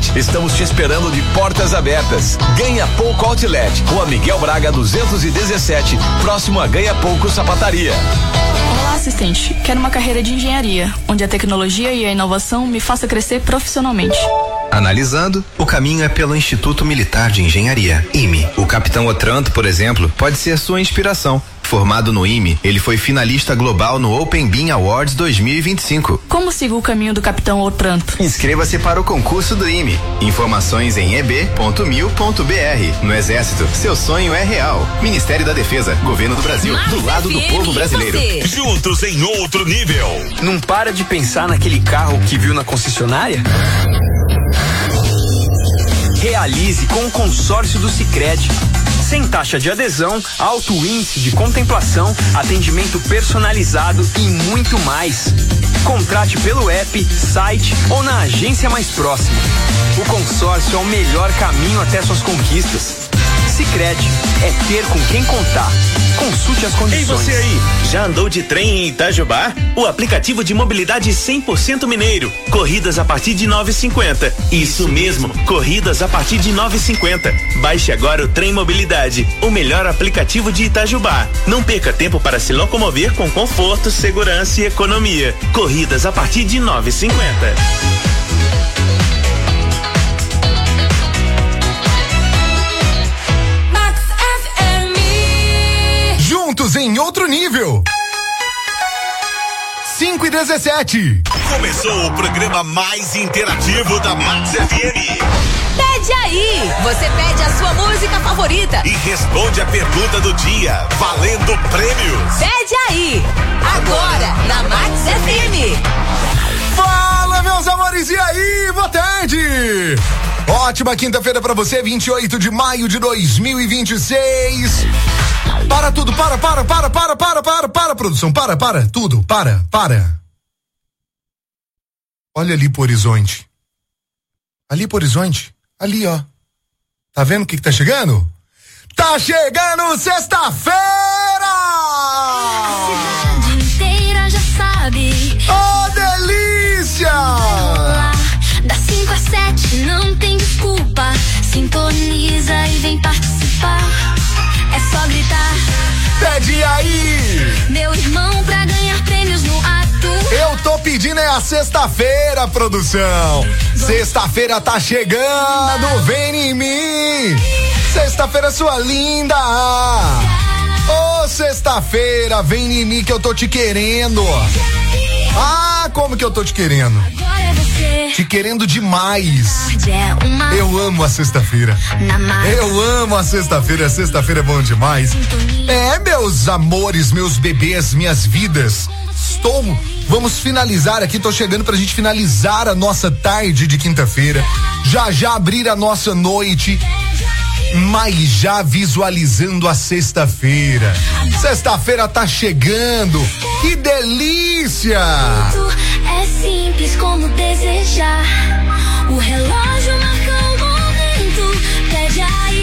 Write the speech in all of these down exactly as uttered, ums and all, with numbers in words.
Outlet. Estamos te esperando de portas abertas. Ganha Pouco Outlet, Rua Miguel Braga duzentos e dezessete, próximo a Ganha Pouco Sapataria. Olá, assistente. Quero uma carreira de engenharia, onde a tecnologia e a inovação me faça crescer profissionalmente. Analisando, o caminho é pelo Instituto Militar de Engenharia, I M E. O capitão Otranto, por exemplo, pode ser sua inspiração. Formado no I M E, ele foi finalista global no Open Bean Awards dois mil e vinte e cinco. Como sigo o caminho do capitão Otranto? Inscreva-se para o concurso do I M E. Informações em e b ponto mil ponto b r. No Exército, seu sonho é real. Ministério da Defesa, Governo do Brasil, Mas do lado do povo brasileiro. Você. Juntos em outro nível. Não para de pensar naquele carro que viu na concessionária? Realize com o consórcio do Sicredi. Sem taxa de adesão, alto índice de contemplação, atendimento personalizado e muito mais. Contrate pelo app, site ou na agência mais próxima. O consórcio é o melhor caminho até suas conquistas. Sicredi é ter com quem contar. Consulte as condições. Ei, você aí, já andou de trem em Itajubá? O aplicativo de mobilidade cem por cento mineiro. Corridas a partir de nove e cinquenta. Isso mesmo, corridas a partir de nove e cinquenta. Baixe agora o Trem Mobilidade, o melhor aplicativo de Itajubá. Não perca tempo para se locomover com conforto, segurança e economia. Corridas a partir de nove e cinquenta. Juntos em outro nível. cinco e dezessete. Começou o programa mais interativo da Max F M. Pede aí! Você pede a sua música favorita E responde a pergunta do dia, valendo prêmios. Pede aí! Agora, na Max F M. Fala, meus amores, e aí? Boa tarde! Ótima quinta-feira pra você, vinte e oito de maio de dois mil e vinte e seis. Para tudo, para, para, para, para, para, para, para, produção, para, para, tudo, para, para. Olha ali pro horizonte. Ali pro horizonte, ali, ó. Tá vendo o que que tá chegando? Tá chegando sexta-feira! A cidade inteira já sabe. Oh, delícia! Das cinco às sete, não tem desculpa. Sintoniza e vem participar. É só gritar. Pede aí! Meu irmão, pra ganhar prêmios no ato. Eu tô pedindo é a sexta-feira, produção. Sexta-feira tá chegando, vem em mim. Sexta-feira, sua linda. Ô, oh, sexta-feira, vem em mim que eu tô te querendo. Ah, como que eu tô te querendo? Te querendo demais. Eu amo a sexta-feira. Eu amo a sexta-feira. Sexta-feira é bom demais. É, meus amores, meus bebês, minhas vidas. Estou. Vamos finalizar aqui. Tô chegando pra gente finalizar a nossa tarde de quinta-feira. Já já abrir a nossa noite. Mas já visualizando a sexta-feira. Sexta-feira tá chegando. Que delícia! É simples como desejar. O relógio marca o momento. Pede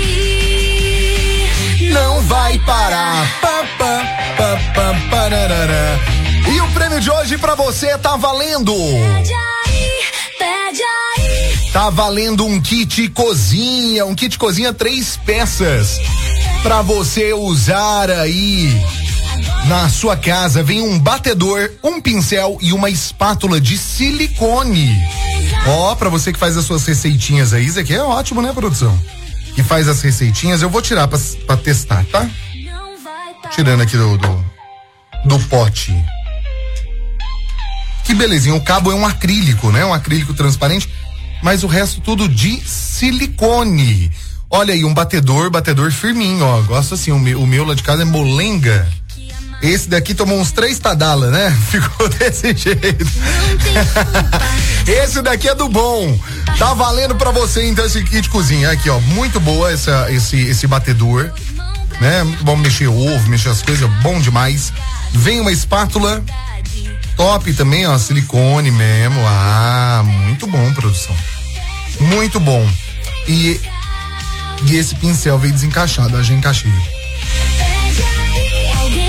aí. Não vai parar. Pá, pá, pá, pá, parará. E o prêmio de hoje pra você tá valendo. Pede aí, pede aí. Tá valendo um kit cozinha, um kit cozinha três peças pra você usar aí na sua casa. Vem um batedor, um pincel e uma espátula de silicone. Ó, pra você que faz as suas receitinhas aí, isso aqui é ótimo, né, produção? Que faz as receitinhas, eu vou tirar pra, pra testar, tá? Tirando aqui do, do, do pote. Que belezinha, o cabo é um acrílico, né? Um acrílico transparente. Mas o resto tudo de silicone. Olha aí, um batedor, batedor firminho, ó. Gosto assim, o meu, o meu lá de casa é molenga. Esse daqui tomou uns três tadala, né? Ficou desse jeito. Esse daqui é do bom. Tá valendo pra você então esse kit cozinha. Aqui, ó, muito boa essa, esse, esse batedor, né? Muito bom mexer ovo, mexer as coisas, bom demais. Vem uma espátula top também, ó, silicone mesmo. Ah, muito bom, produção. Muito bom. E, e esse pincel veio desencaixado, eu já encaixei.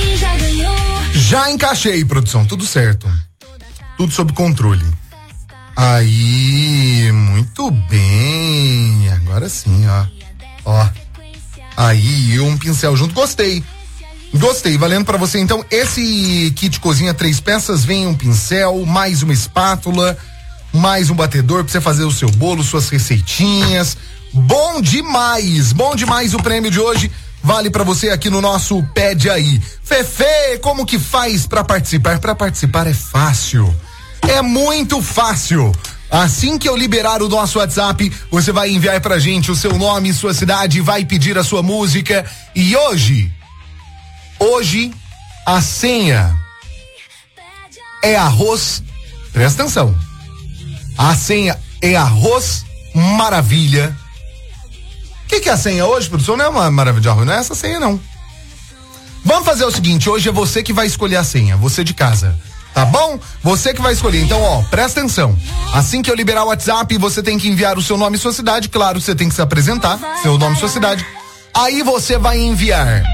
Já encaixei, produção, tudo certo. Tudo sob controle. Aí, muito bem. Agora sim, ó. Ó. Aí, um pincel junto. Gostei. Gostei. Valendo pra você, então, esse kit cozinha três peças, vem um pincel, mais uma espátula, mais um batedor pra você fazer o seu bolo, suas receitinhas. Bom demais. Bom demais o prêmio de hoje. Vale pra você aqui no nosso Pede Aí. Fefe, como que faz pra participar? Pra participar é fácil. É muito fácil. Assim que eu liberar o nosso WhatsApp, você vai enviar pra gente o seu nome, sua cidade, vai pedir a sua música. E hoje, hoje, a senha é arroz. Presta atenção. A senha é arroz maravilha. O que, que é a senha hoje, produção? Não é uma maravilha de arroz, não é essa senha, não. Vamos fazer o seguinte, hoje é você que vai escolher a senha, você de casa. Tá bom? Você que vai escolher. Então, ó, presta atenção. Assim que eu liberar o WhatsApp, você tem que enviar o seu nome e sua cidade. Claro, você tem que se apresentar. Seu nome e sua cidade. Aí você vai enviar.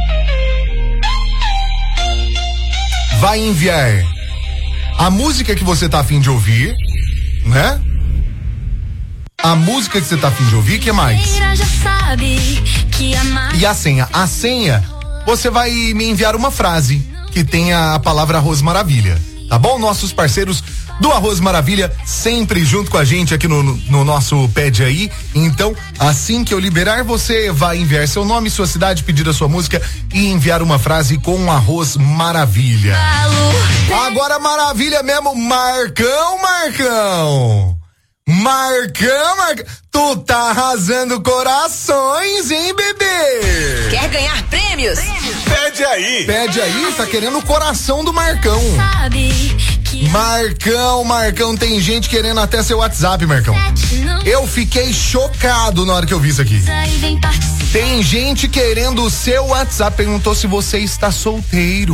Vai enviar a música que você tá a fim de ouvir, né? A música que você tá a fim de ouvir, que mais? E a senha. A senha, você vai me enviar uma frase que tenha a palavra Arroz Maravilha. Tá bom? Nossos parceiros do Arroz Maravilha sempre junto com a gente aqui no, no nosso Pede Aí. Então, assim que eu liberar, você vai enviar seu nome, sua cidade, pedir a sua música e enviar uma frase com Arroz Maravilha. Agora maravilha mesmo, Marcão, Marcão. Marcão, Marcão. Tu tá arrasando corações, hein, bebê? Quer ganhar prêmios? Pede Aí. Pede Aí, tá querendo o coração do Marcão. Marcão, Marcão, tem gente querendo até seu WhatsApp, Marcão. Eu fiquei chocado na hora que eu vi isso aqui. Tem gente querendo o seu WhatsApp, perguntou se você está solteiro.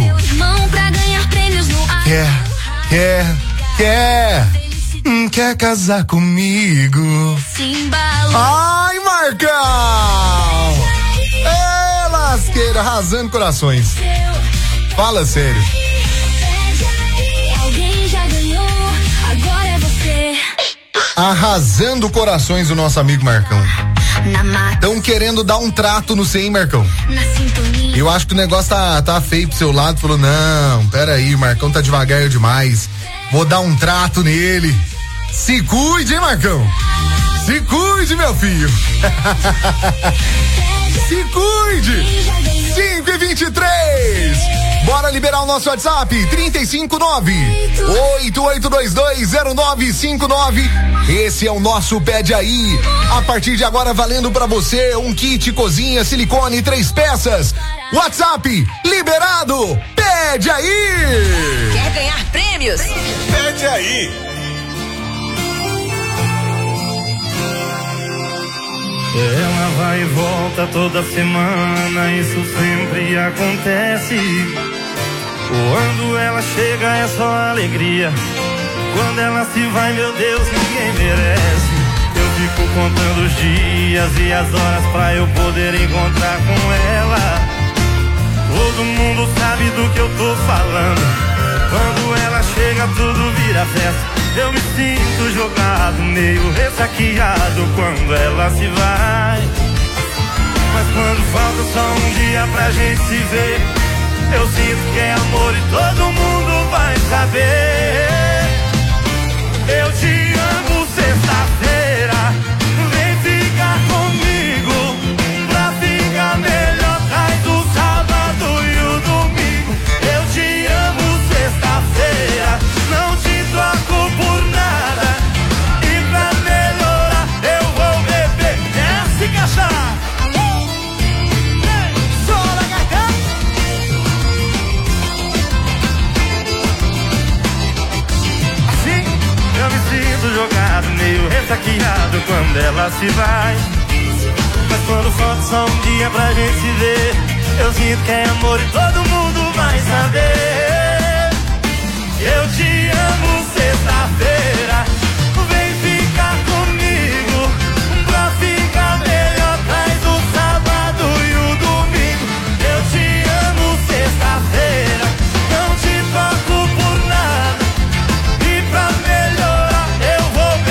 Quer, quer, quer. Hum, quer casar comigo? Ai, Marcão! É, lasqueira, arrasando corações. Fala sério. Arrasando corações o nosso amigo Marcão. Estão querendo dar um trato no C, hein, Marcão? Eu acho que o negócio tá, tá feio pro seu lado. Falou, não, peraí, o Marcão tá devagar demais. Vou dar um trato nele. Se cuide, hein, Marcão? Se cuide, meu filho. Se cuide. cinco e vinte e três. Bora liberar o nosso WhatsApp. trinta e cinco nove oito oito dois dois zero nove cinco nove. Esse é o nosso Pede Aí. A partir de agora, valendo pra você um kit cozinha silicone três peças. WhatsApp liberado. Pede Aí. Quer ganhar prêmios? Pede Aí. Ela vai e volta toda semana, isso sempre acontece. Quando ela chega é só alegria, quando ela se vai, meu Deus, ninguém merece. Eu fico contando os dias e as horas pra eu poder encontrar com ela. Todo mundo sabe do que eu tô falando. Quando ela chega tudo vira festa. Eu me sinto jogado, meio ressaqueado quando ela se vai. Mas quando falta só um dia pra gente se ver, eu sinto que é amor e todo mundo vai saber. Eu te amo, sexta-feira, vem ficar comigo, pra ficar melhor, traz o sábado e o domingo. Eu te amo, sexta-feira, não te troco por nada, e pra melhorar eu vou beber essa cachaça. Jogado, meio ressaqueado quando ela se vai. Mas quando falta só um dia pra gente se ver, eu sinto que é amor e todo mundo vai saber. Eu te amo, sexta-feira, vem ficar comigo, pra ficar melhor, traz o sábado e o domingo. Eu te amo, sexta-feira, não te troco por nada, e pra melhorar eu vou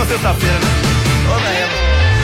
sexta-feira, né? Toda ela.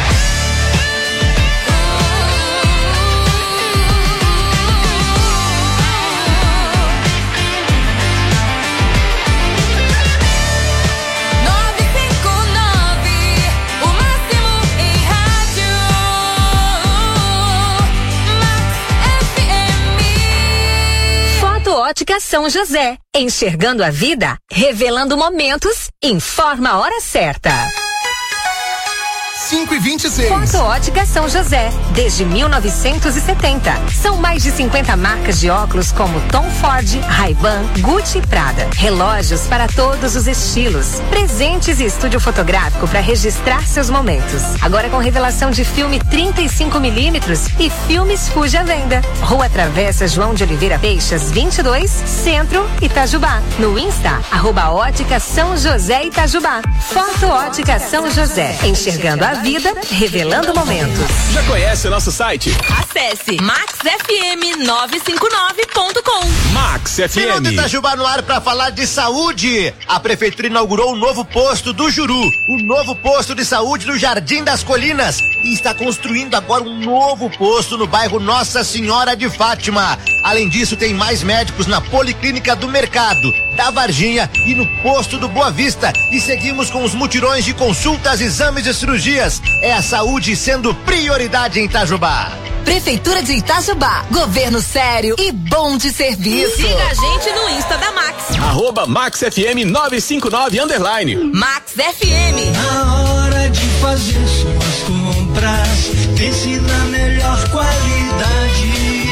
Ótica São José, enxergando a vida, revelando momentos, informa a hora certa. cinco e vinte e seis. Foto Ótica São José, desde mil novecentos e setenta. São mais de cinquenta marcas de óculos como Tom Ford, Ray-Ban, Gucci e Prada. Relógios para todos os estilos. Presentes e estúdio fotográfico para registrar seus momentos. Agora com revelação de filme trinta e cinco milímetros e filmes Fuji à venda. Rua Travessa João de Oliveira Peixas, vinte e dois, Centro, Itajubá. No Insta, arroba Ótica São José Itajubá. Foto Ótica São José, enxergando a vida, revelando momentos. Já conhece o nosso site? Acesse max f m nove cinco nove ponto com. Max F M. Minuto Itajubá no ar para falar de saúde. A prefeitura inaugurou o novo posto do Juru, o novo posto de saúde do Jardim das Colinas, e está construindo agora um novo posto no bairro Nossa Senhora de Fátima. Além disso, tem mais médicos na Policlínica do Mercado, da Varginha e no posto do Boa Vista. E seguimos com os mutirões de consultas, exames e cirurgias. É a saúde sendo prioridade em Itajubá. Prefeitura de Itajubá, governo sério e bom de serviço. Siga a gente no Insta da Max. Arroba Max F M nove cinco nove underline. Max F M. Na hora de fazer suas compras, pense na melhor qualidade.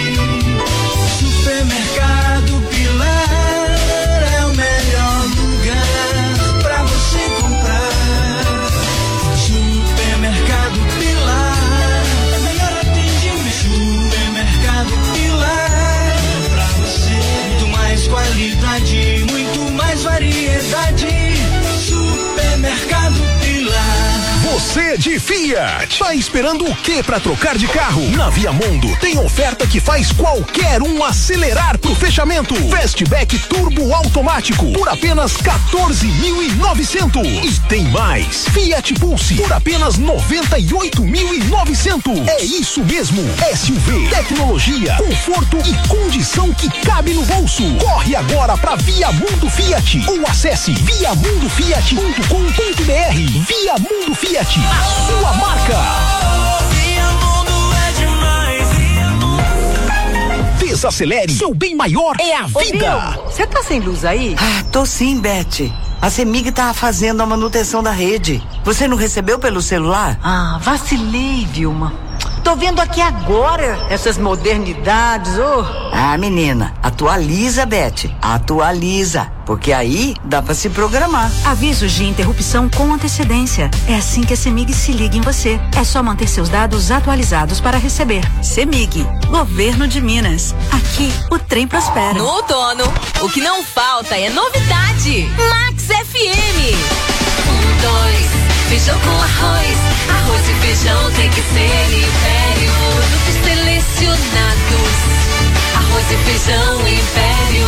Supermercado Pilar é o melhor lugar pra você comprar. Supermercado Pilar, melhor atendimento. Supermercado Pilar, pra você muito mais qualidade, muito mais variedade. Supermercado Pilar. Você de Fiat, tá esperando o que pra trocar de carro? Na Viamundo tem oferta que faz qualquer um acelerar pro fechamento. Fastback Turbo Automático por apenas quatorze mil e novecentos. E tem mais, Fiat Pulse por apenas noventa e oito mil e novecentos. É isso mesmo, S U V, tecnologia, conforto e condição que cabe no bolso. Corre agora pra Viamundo Fiat ou acesse viamundo fiat ponto com ponto b r. Viamundo Fiat, a sua marca. Desacelere, seu bem maior é a vida. Você tá sem luz aí? Ah, tô sim, Beth. A CEMIG tá fazendo a manutenção da rede. Você não recebeu pelo celular? Ah, vacilei, Vilma. Tô vendo aqui agora essas modernidades, ô. Oh. Ah, menina, atualiza, Beth. Atualiza. Porque aí dá pra se programar. Avisos de interrupção com antecedência. É assim que a CEMIG se liga em você. É só manter seus dados atualizados para receber. CEMIG, Governo de Minas. Aqui o trem prospera. No outono, o que não falta é novidade. Max F M. Um, dois, feijão com arroz. Arroz e feijão tem que ser Império. Produtos selecionados. Arroz e feijão Império.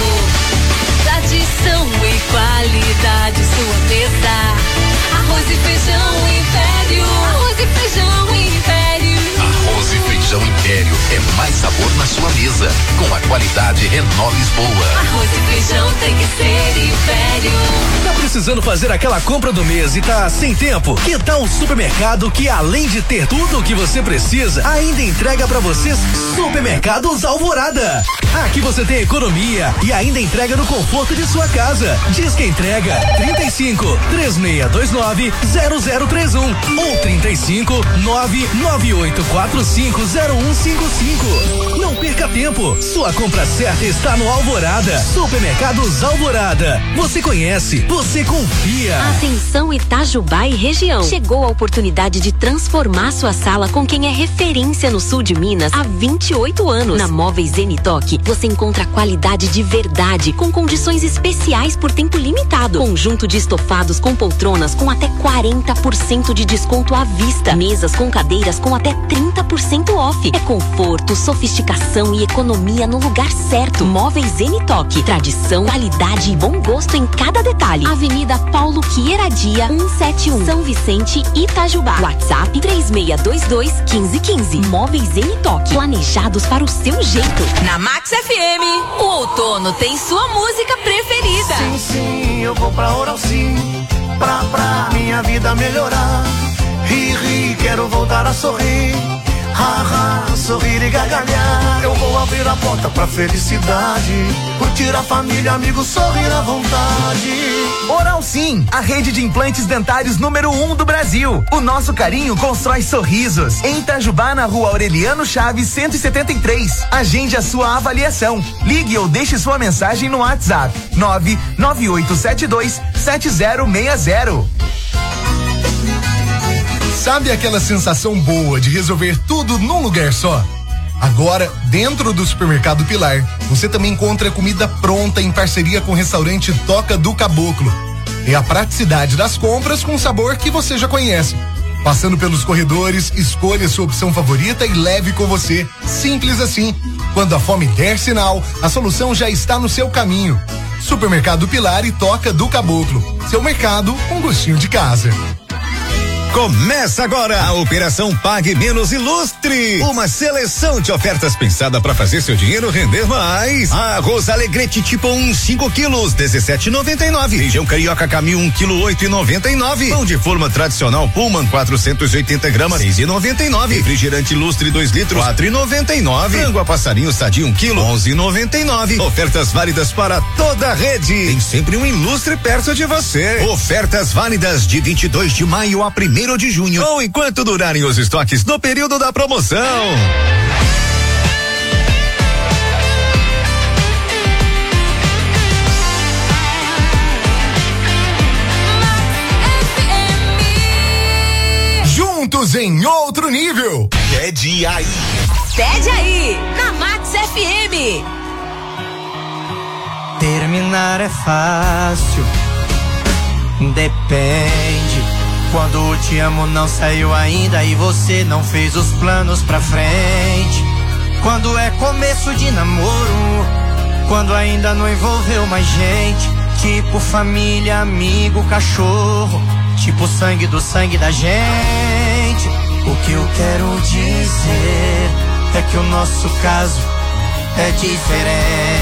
Tradição e qualidade, sua mesa. Arroz e feijão Império. Arroz e feijão Império. Arroz e feijão Império é mais sabor na sua mesa. Com a qualidade Renault Lisboa. Arroz e feijão tem que ser Império. Tá precisando fazer aquela compra do mês e tá sem tempo? Que tal um supermercado que, além de ter tudo o que você precisa, ainda entrega pra vocês Supermercados Alvorada. Aqui você tem economia e ainda entrega no conforto de sua casa. Diz que entrega trinta e cinco, três seis dois nove, zero zero três um ou trinta e cinco, nove nove oito quatro cinco zero um cinco cinco. Não perca tempo. Sua compra certa está no Alvorada. Supermercados Alvorada. Você conhece, você confia. Atenção Itajubá e região. Chegou a oportunidade de transformar sua sala com quem é referência no sul de Minas há vinte e oito anos. Na Móveis Zenitoque, você encontra qualidade de verdade com condições especiais por tempo limitado. Conjunto de estofados com poltronas com até quarenta por cento de desconto à vista. Mesas com cadeiras com até trinta por cento off. É conforto, sofisticação e economia no lugar certo. Móveis Zenitoque. Tradição, qualidade e bom gosto em cada detalhe. Avenida Avenida Paulo Queiradia, cento e setenta e um, São Vicente, Itajubá. WhatsApp três seis dois dois, um cinco um cinco. Móveis em Toque, planejados para o seu jeito. Na Max F M, o outono tem sua música preferida. Sim, sim, eu vou pra Oral Sim, pra, pra minha vida melhorar. Ri, ri, quero voltar a sorrir. Ha, ha, sorrir e gargalhar. Eu vou abrir a porta pra felicidade, curtir a família, amigos, sorrir à vontade. Oral Sim, a rede de implantes dentários número um do Brasil. O nosso carinho constrói sorrisos. Em Itajubá, na rua Aureliano Chaves, cento e setenta e três. Agende a sua avaliação. Ligue ou deixe sua mensagem no WhatsApp nove nove oito sete dois sete zero seis zero. Sabe aquela sensação boa de resolver tudo num lugar só? Agora, dentro do Supermercado Pilar, você também encontra comida pronta em parceria com o restaurante Toca do Caboclo. É a praticidade das compras com o sabor que você já conhece. Passando pelos corredores, escolha sua opção favorita e leve com você. Simples assim. Quando a fome der sinal, a solução já está no seu caminho. Supermercado Pilar e Toca do Caboclo. Seu mercado com gostinho de casa. Começa agora a Operação Pague Menos Ilustre. Uma seleção de ofertas pensada para fazer seu dinheiro render mais. Arroz Alegrete tipo um, cinco quilos, dezessete e noventa e nove. Feijão carioca Camil um quilo, oito e noventa e nove. Pão de forma tradicional Pullman quatrocentos e oitenta gramas, seis e noventa e nove. Refrigerante Lustre dois litros, quatro e noventa e nove. Frango a passarinho sadio um quilo, onze e noventa e nove. Ofertas válidas para toda a rede. Tem sempre um Ilustre perto de você. Ofertas válidas de vinte e dois de maio a primeiro de junho, ou enquanto durarem os estoques no período da promoção. Juntos em outro nível. Pede aí. Pede aí, na Max F M. Terminar é fácil, depende. Quando o te amo não saiu ainda e você não fez os planos pra frente. Quando é começo de namoro, quando ainda não envolveu mais gente. Tipo família, amigo, cachorro, tipo sangue do sangue da gente. O que eu quero dizer é que o nosso caso é diferente.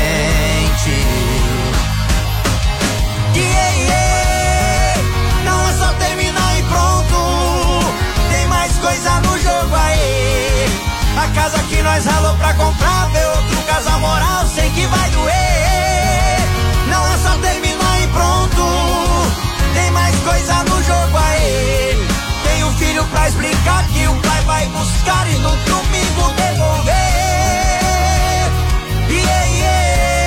Yeah, yeah. Não é só terminar e pronto, tem mais coisa no jogo aí. A casa que nós ralou pra comprar, ver outro casal moral, sei que vai doer. Não é só terminar e pronto, tem mais coisa no jogo aí. Tem um filho pra explicar que o pai vai buscar e no domingo devolver. Yeah, yeah.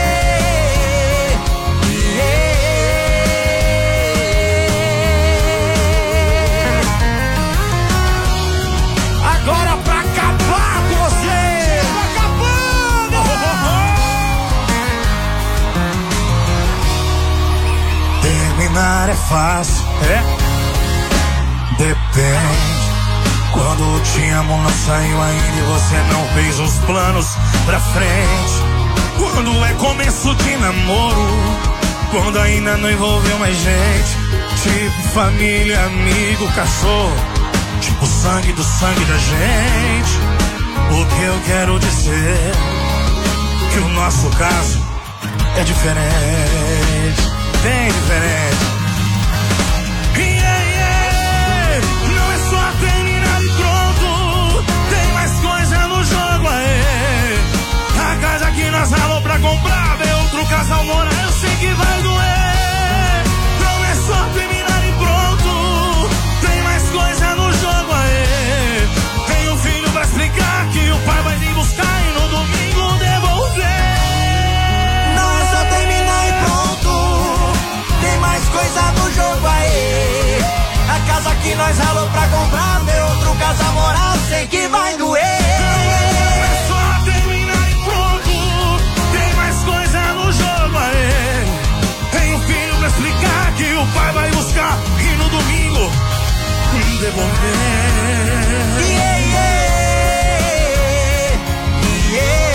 Agora pra acabar com você, tá acabando. Terminar é fácil, é? Depende. Quando te amo não saiu ainda e você não fez os planos pra frente. Quando é começo de namoro, quando ainda não envolveu mais gente. Tipo família, amigo, cachorro, tipo sangue do sangue da gente. O que eu quero dizer que o nosso caso é diferente, bem diferente. Yeah, yeah. Não é só terminar e pronto, tem mais coisa no jogo aí. A casa que nós ralou pra comprar, ver outro casal morar, eu sei que vai doer. Não é só terminar e pronto, tem mais coisa no jogo aí. Tem um filho pra explicar que o pai vai vir buscar e no domingo devolver. Não é só terminar e pronto, tem mais coisa no jogo aí. A casa que nós ralou pra comprar, ver outro casal morar, sei que vai doer. Não é só terminar e pronto, tem mais coisa no jogo aí. Tem um filho pra explicar que o pai vai buscar e no domingo devolver. Yeah, yeah. Yeah.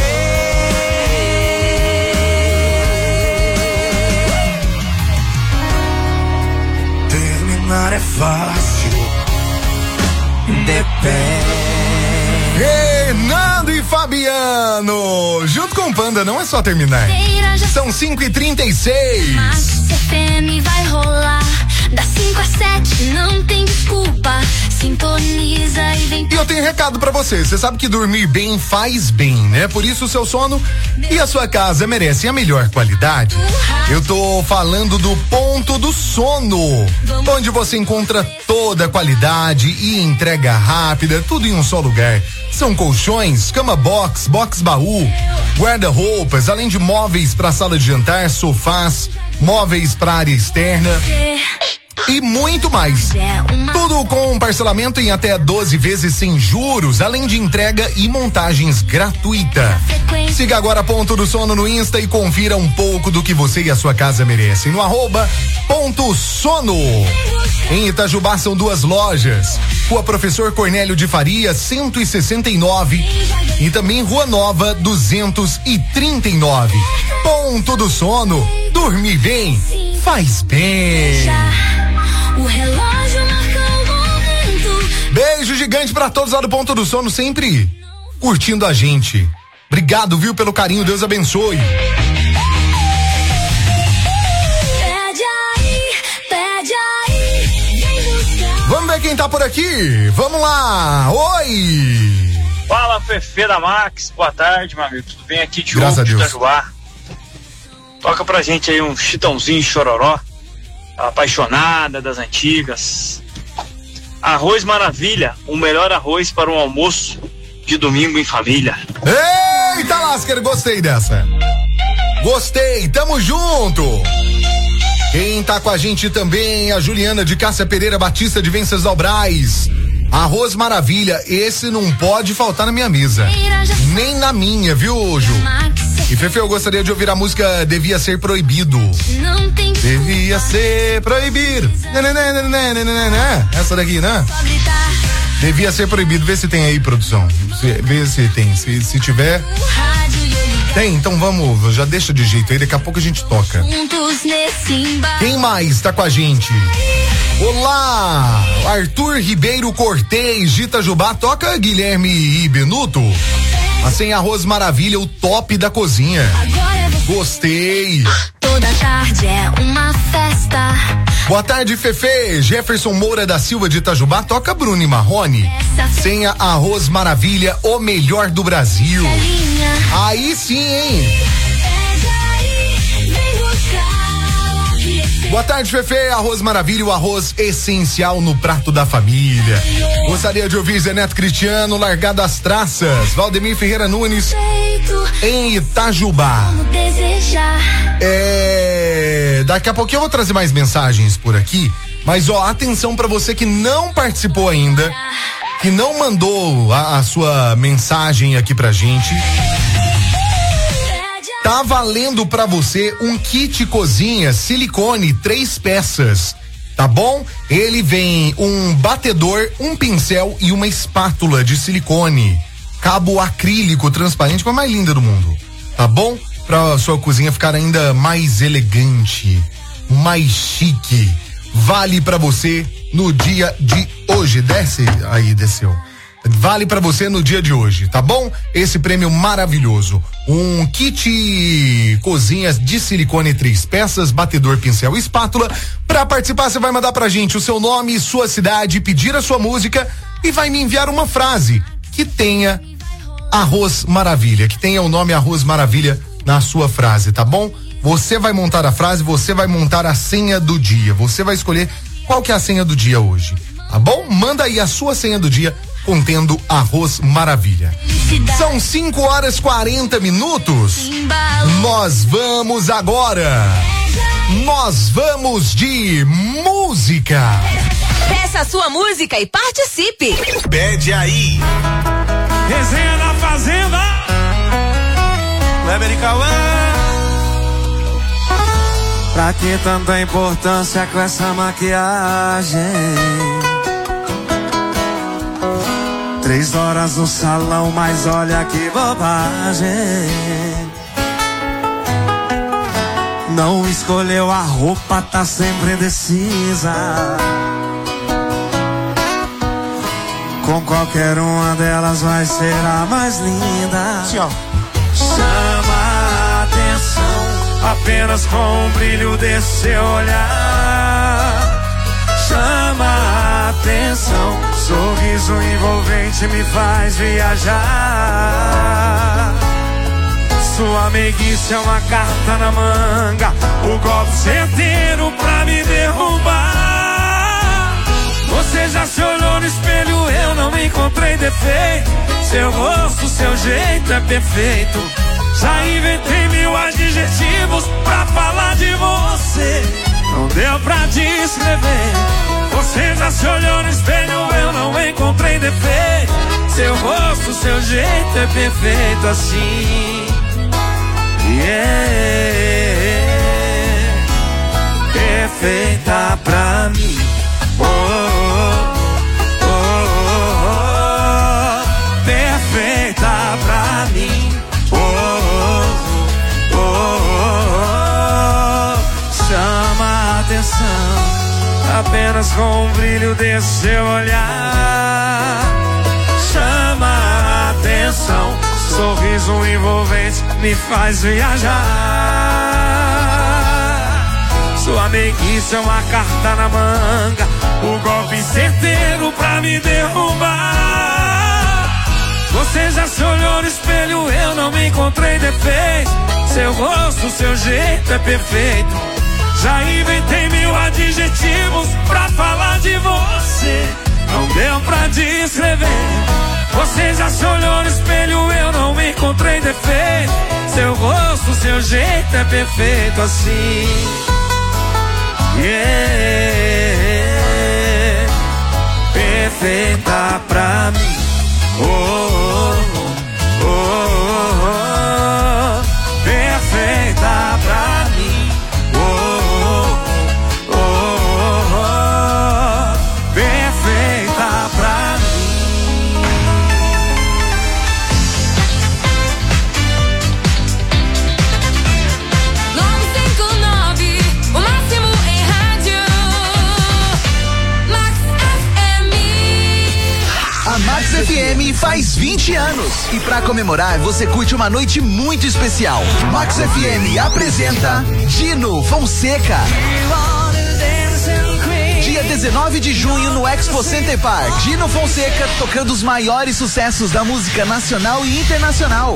de pé. Fernando e Fabiano, junto com o Panda, não é só terminar. São cinco e trinta e seis. Max F M vai rolar. Das cinco às sete, não tem desculpa. Sintoniza e vem. E eu tenho recado pra você. Você sabe que dormir bem faz bem, né? Por isso o seu sono e a sua casa merecem a melhor qualidade. Eu tô falando do Ponto do Sono, onde você encontra toda a qualidade e entrega rápida, tudo em um só lugar. São colchões, cama box, box baú, guarda-roupas, além de móveis para sala de jantar, sofás, móveis para área externa e muito mais. Tudo com parcelamento em até doze vezes sem juros, além de entrega e montagens gratuita. Siga agora Ponto do Sono no Insta e confira um pouco do que você e a sua casa merecem no arroba Ponto Sono. Em Itajubá são duas lojas, Rua Professor Cornélio de Faria cento e sessenta e nove e também Rua Nova duzentos e trinta e nove. Ponto do Sono, dormir bem faz bem. O relógio marca o momento. Beijo gigante pra todos lá do Ponto do Sono, sempre curtindo a gente. Obrigado, viu, pelo carinho, Deus abençoe. Pede aí, pede aí, vem buscar. Vamos ver quem tá por aqui. Vamos lá. Oi. Fala, Fefe da Max. Boa tarde, meu amigo. Tudo bem? Aqui de Graças a Deus. Itajubá. Toca pra gente aí um Chitãozinho Chororó. Apaixonada das antigas. Arroz Maravilha, o melhor arroz para um almoço de domingo em família. Eita lasqueira, gostei dessa. Gostei, tamo junto. Quem tá com a gente também, a Juliana de Cássia Pereira Batista de Venceslau Braz. Arroz Maravilha, esse não pode faltar na minha mesa. Nem na minha, viu, Ju? E Fefe, eu gostaria de ouvir a música Devia Ser Proibido. Não tem Devia ser proibido. Essa daqui, né? Devia ser proibido. Vê se tem aí, produção. Vê se tem. Se, se tiver. Tem, então vamos. Já deixa de jeito aí. Daqui a pouco a gente toca. Quem mais tá com a gente? Olá! Arthur Ribeiro Cortez, de Itajubá. Toca Guilherme e Benuto. A sem arroz Maravilha, o top da cozinha. Gostei. Toda tarde é uma festa. Boa tarde, Fefe. Jefferson Moura da Silva de Itajubá. Toca Bruno e Marrone. Sem arroz Maravilha, o melhor do Brasil. Aí sim, hein? Boa tarde, Fefe. Arroz Maravilha, o arroz essencial no prato da família. Gostaria de ouvir Zé Neto Cristiano, Largado às Traças. Valdemir Ferreira Nunes, em Itajubá. É, daqui a pouquinho eu vou trazer mais mensagens por aqui, mas ó, atenção pra você que não participou ainda, que não mandou a, a sua mensagem aqui pra gente. Tá valendo pra você um kit cozinha silicone, três peças, tá bom? Ele vem um batedor, um pincel e uma espátula de silicone. Cabo acrílico transparente, com a mais linda do mundo, tá bom? Pra sua cozinha ficar ainda mais elegante, mais chique. Vale pra você no dia de hoje. Desce aí, desceu. Vale pra você no dia de hoje, tá bom? Esse prêmio maravilhoso. Um kit cozinhas de silicone, três peças, batedor, pincel e espátula. Pra participar, você vai mandar pra gente o seu nome, sua cidade, pedir a sua música e vai me enviar uma frase que tenha Arroz Maravilha, que tenha o nome Arroz Maravilha na sua frase, tá bom? Você vai montar a frase, você vai montar a senha do dia. Você vai escolher qual que é a senha do dia hoje, tá bom? Manda aí a sua senha do dia contendo Arroz Maravilha. São cinco horas e quarenta minutos. Nós vamos agora. Nós vamos de música. Peça a sua música e participe. Pede aí. Resenha da Fazenda. Kleber e Cauã. Pra que tanta importância com essa maquiagem? Três horas no salão, mas olha que bobagem. Não escolheu a roupa, tá sempre indecisa. Com qualquer uma delas vai ser a mais linda. Sim, ó. Chama a atenção apenas com o brilho desse seu olhar. Chama a atenção, sorriso envolvente me faz viajar. Sua meiguice é uma carta na manga, o golpe certeiro pra me derrubar. Você já se olhou no espelho, eu não encontrei defeito. Seu rosto, seu jeito é perfeito. Já inventei mil adjetivos pra falar de você. Não deu pra descrever. Você já se olhou no espelho, eu não encontrei defeito. Seu rosto, seu jeito é perfeito assim. Yeah, perfeita pra mim. Oh, oh, oh, oh, perfeita pra mim. Oh, oh, oh, oh, chama a atenção apenas com o brilho desse seu olhar. Chama a atenção, sorriso envolvente me faz viajar. Sua meiguice é uma carta na manga, o golpe certeiro pra me derrubar. Você já se olhou no espelho, eu não me encontrei defeito. Seu rosto, seu jeito é perfeito. Já inventei mil adjetivos pra falar de você. Não deu pra descrever. Você já se olhou no espelho, eu não me encontrei defeito. Seu rosto, seu jeito é perfeito assim. Yeah, perfeita pra mim. Oh, oh, oh, oh, oh, perfeita pra mim. Oh, oh, oh, oh, oh, perfeita pra mim. Max F M faz vinte anos e pra comemorar você curte uma noite muito especial. Max F M apresenta Dino Fonseca. Dia dezenove de junho no Expo Center Park. Dino Fonseca tocando os maiores sucessos da música nacional e internacional.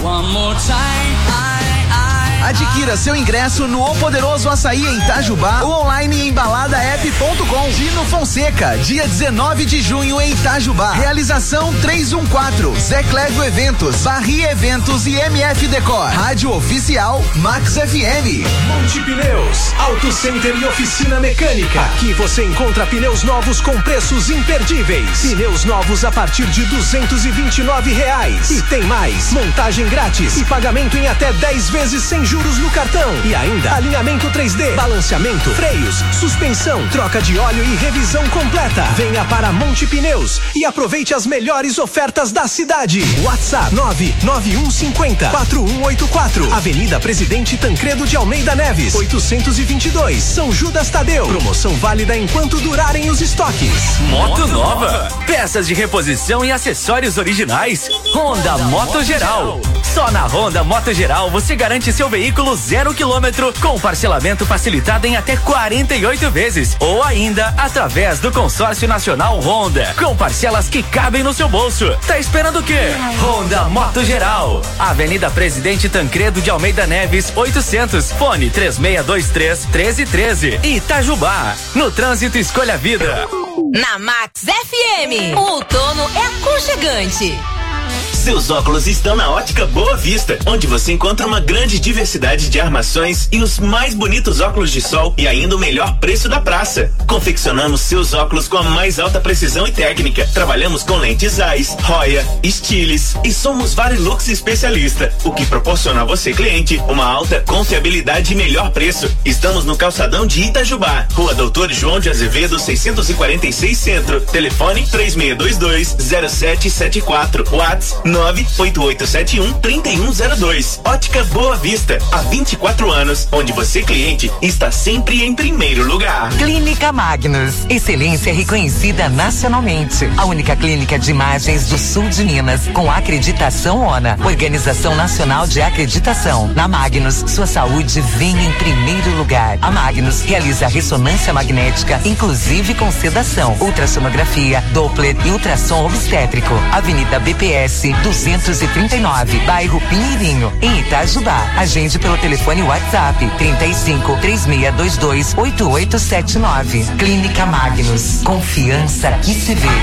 Adquira seu ingresso no O Poderoso Açaí em Itajubá ou online em balada app ponto com. Dino Fonseca, dia dezenove de junho em Itajubá. Realização trezentos e quatorze, Zé Clédio Eventos, Barri Eventos e M F Decor. Rádio Oficial Max F M. Monte Pneus, Auto Center e Oficina Mecânica. Aqui você encontra pneus novos com preços imperdíveis. Pneus novos a partir de duzentos e vinte e nove reais. E tem mais, montagem grátis e pagamento em até dez vezes sem juros no cartão. E ainda alinhamento três D, balanceamento, freios, suspensão, troca de óleo e revisão completa. Venha para Monte Pneus e aproveite as melhores ofertas da cidade. WhatsApp nove nove um cinco zero quatro um oito quatro. Avenida Presidente Tancredo de Almeida Neves, oitocentos e vinte e dois, São Judas Tadeu. Promoção válida enquanto durarem os estoques. Moto nova, peças de reposição e acessórios originais. Honda Moto Geral. Só na Honda Moto Geral você garante seu veículo zero quilômetro com parcelamento facilitado em até quarenta e oito vezes ou ainda através do Consórcio Nacional Honda com parcelas que cabem no seu bolso. Tá esperando o quê? Honda Moto Geral. Avenida Presidente Tancredo de Almeida Neves, oitocentos. Fone três seis dois três, um três um três. Itajubá. No trânsito escolha a vida. Na Max F M, o outono é aconchegante. Seus óculos estão na Ótica Boa Vista, onde você encontra uma grande diversidade de armações e os mais bonitos óculos de sol e ainda o melhor preço da praça. Confeccionamos seus óculos com a mais alta precisão e técnica. Trabalhamos com lentes Zeiss, Roya, Stiles e somos Varilux especialista, o que proporciona a você, cliente, uma alta confiabilidade e melhor preço. Estamos no calçadão de Itajubá, Rua Doutor João de Azevedo, seiscentos e quarenta e seis Centro. Telefone três seis dois dois, zero sete sete quatro. WhatsApp nove oito oito sete um, três um zero dois. Ótica Boa Vista, há vinte e quatro anos, onde você, cliente, está sempre em primeiro lugar. Clínica Magnus, excelência reconhecida nacionalmente. A única clínica de imagens do sul de Minas, com acreditação ONA, Organização Nacional de Acreditação. Na Magnus, sua saúde vem em primeiro lugar. A Magnus realiza ressonância magnética, inclusive com sedação, ultrassonografia, Doppler e ultrassom obstétrico. Avenida B P S duzentos e trinta e nove, bairro Pinheirinho, em Itajubá. Agende pelo telefone WhatsApp trinta e cinco, três seis dois dois, oito oito sete nove. Clínica Magnus, confiança que se vê.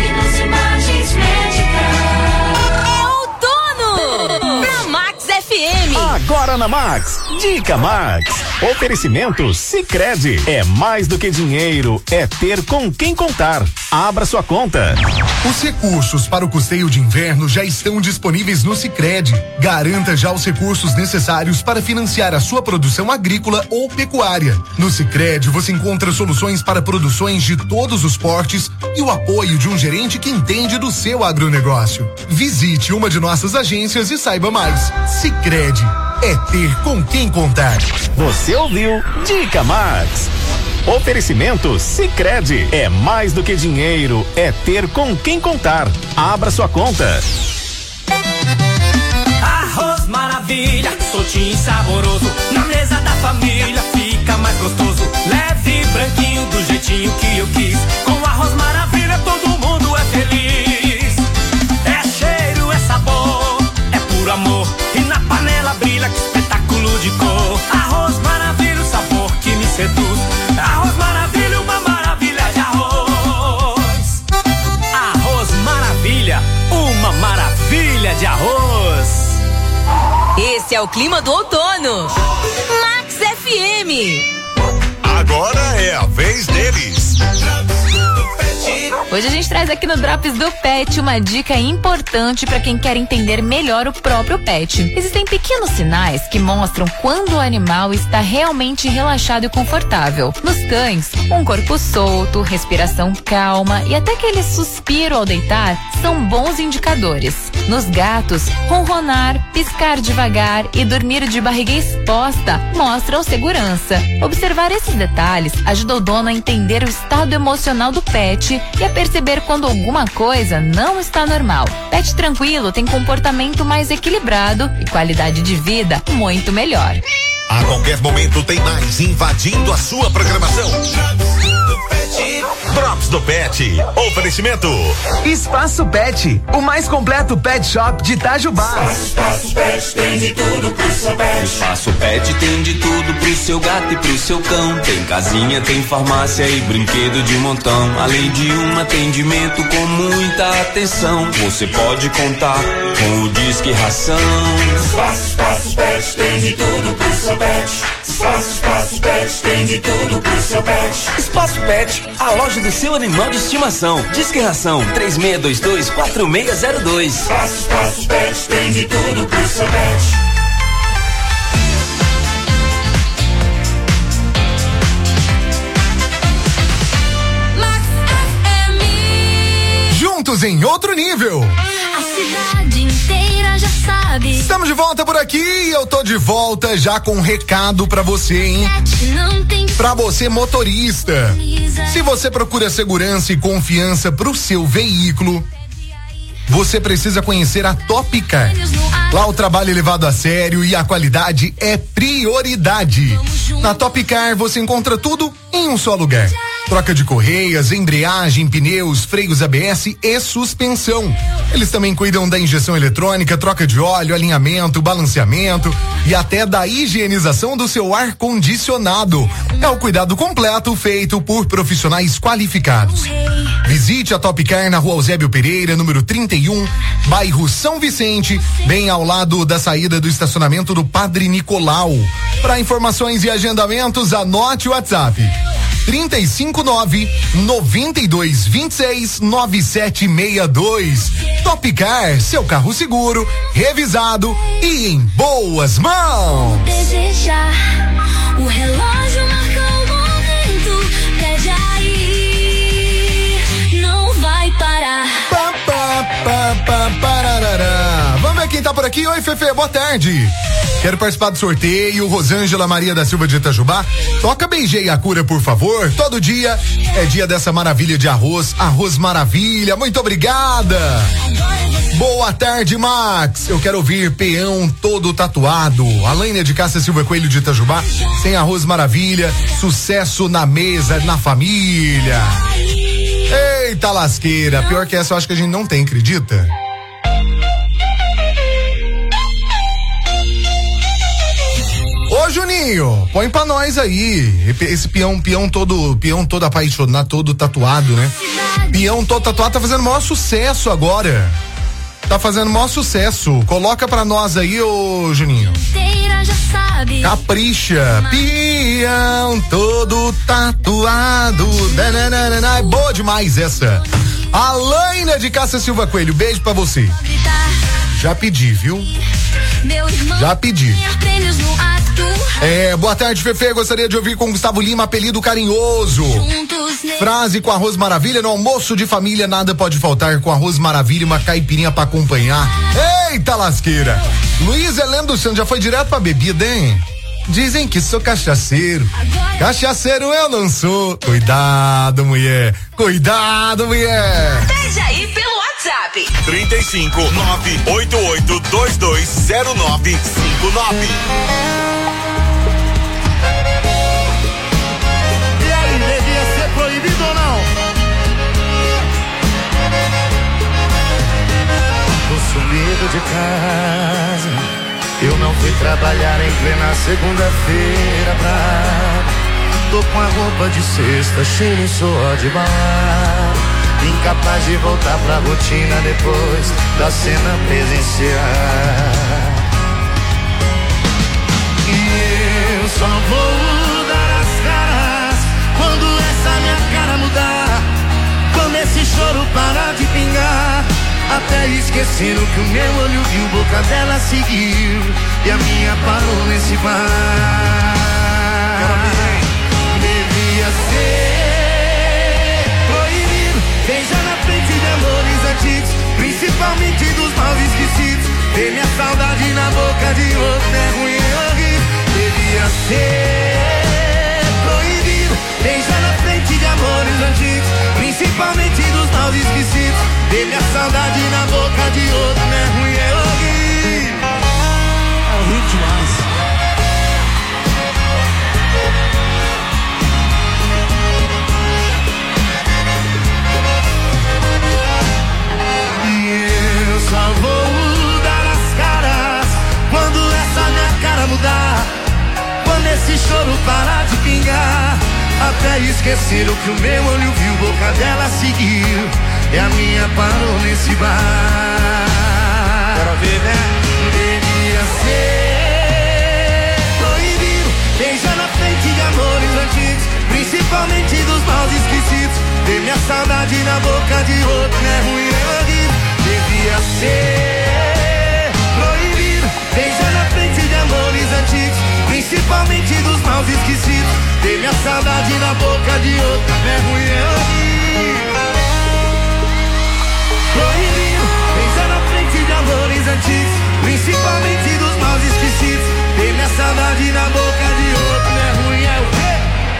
É outono! Na Max F M. Agora na Max, Dica Max. Oferecimento Sicredi. É mais do que dinheiro, é ter com quem contar. Abra sua conta. Os recursos para o custeio de inverno já estão disponíveis no Sicredi. Garanta já os recursos necessários para financiar a sua produção agrícola ou pecuária. No Sicredi você encontra soluções para produções de todos os portes e o apoio de um gerente que entende do seu agronegócio. Visite uma de nossas agências e saiba mais. Sicredi é ter com quem contar. Você ouviu Dica Max. Oferecimento Sicredi. É mais do que dinheiro, é ter com quem contar. Abra sua conta. Arroz maravilha, soltinho e saboroso. Na mesa da família fica mais gostoso. Leve, branquinho, do jeitinho que eu quis. Com arroz maravilha todo mundo é feliz. É cheiro, é sabor, é puro amor. E na panela brilha, que espetáculo de cor. Arroz maravilha, o sabor que me seduz. Arroz maravilha, uma maravilha de arroz. Arroz maravilha, uma maravilha de arroz. Esse é o clima do outono. Max F M. Agora é a vez deles. Hoje a gente traz aqui no Drops do Pet uma dica importante para quem quer entender melhor o próprio pet. Existem pequenos sinais que mostram quando o animal está realmente relaxado e confortável. Nos cães, um corpo solto, respiração calma e até aquele suspiro ao deitar são bons indicadores. Nos gatos, ronronar, piscar devagar e dormir de barriga exposta mostram segurança. Observar esses detalhes ajuda o dono a entender o estado emocional do pet e a perceber quando alguma coisa não está normal. Pet tranquilo tem comportamento mais equilibrado e qualidade de vida muito melhor. A qualquer momento tem mais invadindo a sua programação. Drops do Pet. Oferecimento Espaço Pet, o mais completo pet shop de Itajubá. Espaço Pet tem de tudo pro seu pet. Espaço Pet tem de tudo pro seu gato e pro seu cão. Tem casinha, tem farmácia e brinquedo de montão. Além de um atendimento com muita atenção. Você pode contar com o Disque Ração. Espaço, Espaço Pet tem de tudo pro seu pet. Espaço, Espaço Pet tem de tudo pro seu pet. Espaço Pet, a loja do seu animal de estimação. Disque Ração três seis dois dois, quatro seis zero dois. Espaço, Espaço Pet tem de tudo pro seu pet. Juntos em outro nível. A cidade inteira já sabe. Estamos de volta por aqui e eu tô de volta já com um recado pra você, hein? Pra você motorista. Se você procura segurança e confiança pro seu veículo, você precisa conhecer a Top Car. Lá o trabalho é levado a sério e a qualidade é prioridade. Na Top Car você encontra tudo em um só lugar. Troca de correias, embreagem, pneus, freios A B S e suspensão. Eles também cuidam da injeção eletrônica, troca de óleo, alinhamento, balanceamento e até da higienização do seu ar-condicionado. É o cuidado completo feito por profissionais qualificados. Visite a Top Car na Rua Eusébio Pereira, número trinta e um, bairro São Vicente, bem ao lado da saída do estacionamento do Padre Nicolau. Para informações e agendamentos, anote o WhatsApp. trinta e cinco nove, noventa e dois, vinte e seis, nove sete seis dois. Top Car, seu carro seguro, revisado e em boas mãos. Desejar, o relógio marca o momento, pede aí, não vai parar. Pá, pá, pá, pá, parará. quem tá por aqui? Oi, Fefe, boa tarde. Quero participar do sorteio. Rosângela Maria da Silva de Itajubá. Toca Beijei a Cura, por favor. Todo dia é dia dessa maravilha de arroz. Arroz Maravilha. Muito obrigada. Boa tarde, Max. Eu quero ouvir Peão Todo Tatuado. Alaine de Cássia Silva Coelho de Itajubá. Sem Arroz Maravilha. Sucesso na mesa, na família. Eita lasqueira. Pior que essa eu acho que a gente não tem, acredita? Ô Juninho, põe pra nós aí, esse peão, peão todo, peão todo apaixonado, todo tatuado, né? Peão todo tatuado tá fazendo maior sucesso agora. Tá fazendo maior sucesso. Coloca pra nós aí, ô Juninho. Capricha. Peão todo tatuado. É boa demais essa. Alaina de Cássia Silva Coelho, beijo pra você. Já pedi, viu? Já pedi. É, boa tarde, Fefe. Gostaria de ouvir com Gustavo Lima, apelido carinhoso. Frase com Arroz Maravilha: no almoço de família nada pode faltar, com Arroz Maravilha e uma caipirinha pra acompanhar. Eita lasqueira. Luiz Heleno dos Santos já foi direto pra bebida, hein? Dizem que sou cachaceiro. Cachaceiro eu não sou. Cuidado, mulher. Cuidado, mulher. Veja aí pelo WhatsApp. trinta e cinco, nove oito oito dois dois zero nove cinco nove. E aí, devia ser proibido ou não? Tô sumido de casa. Eu não fui trabalhar em plena segunda-feira brava. Tô com a roupa de sexta, cheio de suor de bar. Incapaz de voltar pra rotina depois da cena presencial. E eu só vou dar as caras quando essa minha cara mudar. Quando esse choro parar de pingar. Até esquecendo que o meu olho viu, boca dela seguiu e a minha parou nesse bar. Devia ser proibido beijar na frente de amores antigos, principalmente dos mal esquecidos. Ter minha saudade na boca de outro é ruim, é horrível. Devia ser proibido beijar na frente de amores antigos, principalmente dos mal esquecidos. Ter minha saudade na boca de outro não é ruim, é horrível. É ruim demais. E eu só vou dar as caras quando essa minha cara mudar. Quando esse choro parar de pingar. Até esqueceram que o meu olho viu, boca dela seguiu e a minha parou nesse bar. Quero ver, né? Devia ser proibido beijar na frente de amores antigos, principalmente dos mal esquecidos. Ter minha saudade na boca de outro não é ruim, é horrível. Devia ser proibido beijar na frente de amores antigos, principalmente dos mal esquecidos. Ter minha saudade na boca de outro não é ruim, é horrível. Proibido beijar na frente de amores antigos, principalmente dos mal esquecidos. Ter minha saudade na boca de outro não é ruim, é o quê?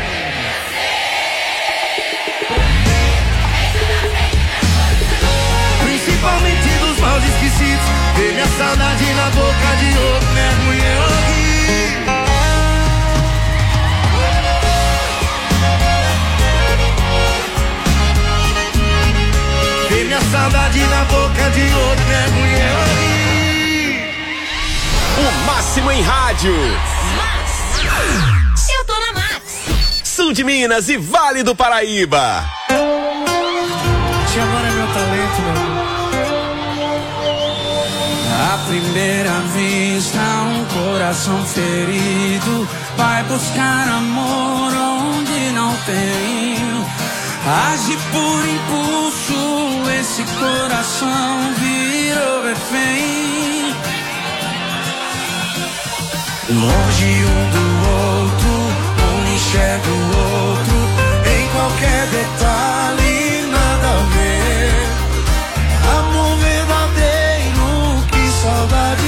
Principalmente dos mal esquecidos. Ter minha saudade na boca de outro não é ruim, é horrível. Ter minha saudade na boca de outro não é ruim, é horrível. O máximo em rádio. Eu tô na Max. Sul de Minas e Vale do Paraíba. Te amor é meu talento, meu. À primeira vista, um coração ferido vai buscar amor onde não tem. Age por impulso, esse coração virou refém. Longe um do outro, um enxerga o outro, em qualquer detalhe, nada a ver. Amor verdadeiro, que saudade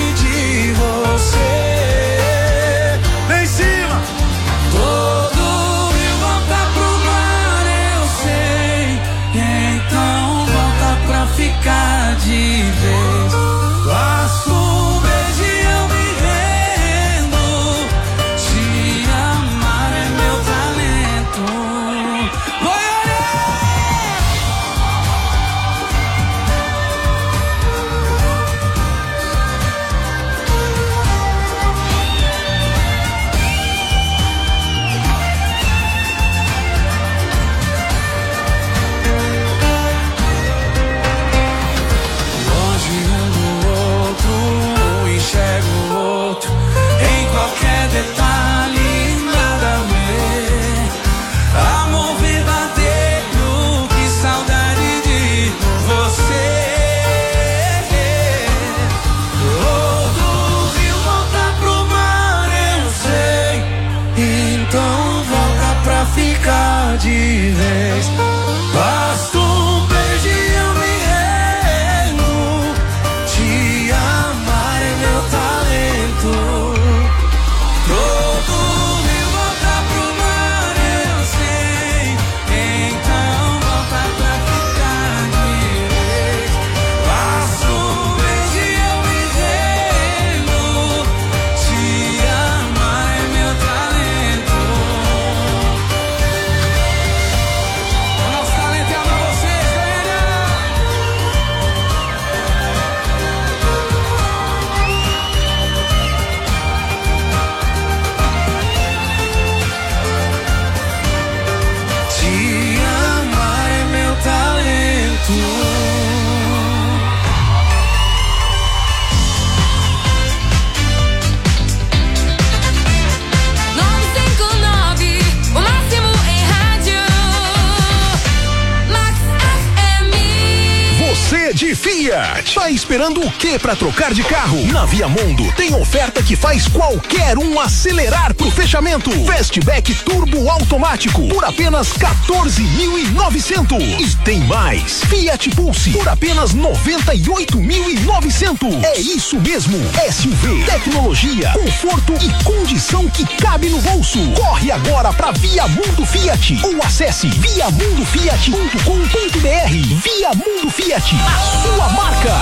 De Fiat. Tá esperando o que pra trocar de carro? Na Via Mundo tem oferta que faz qualquer um acelerar pro fechamento. Fastback Turbo Automático por apenas quatorze mil e novecentos. E tem mais. Fiat Pulse por apenas noventa e oito mil e novecentos. É isso mesmo. S U V, tecnologia, conforto e condição que cabe no bolso. Corre agora pra Via Mundo Fiat ou acesse via mundo fiat ponto com ponto br. Via Mundo Fiat. A sua marca.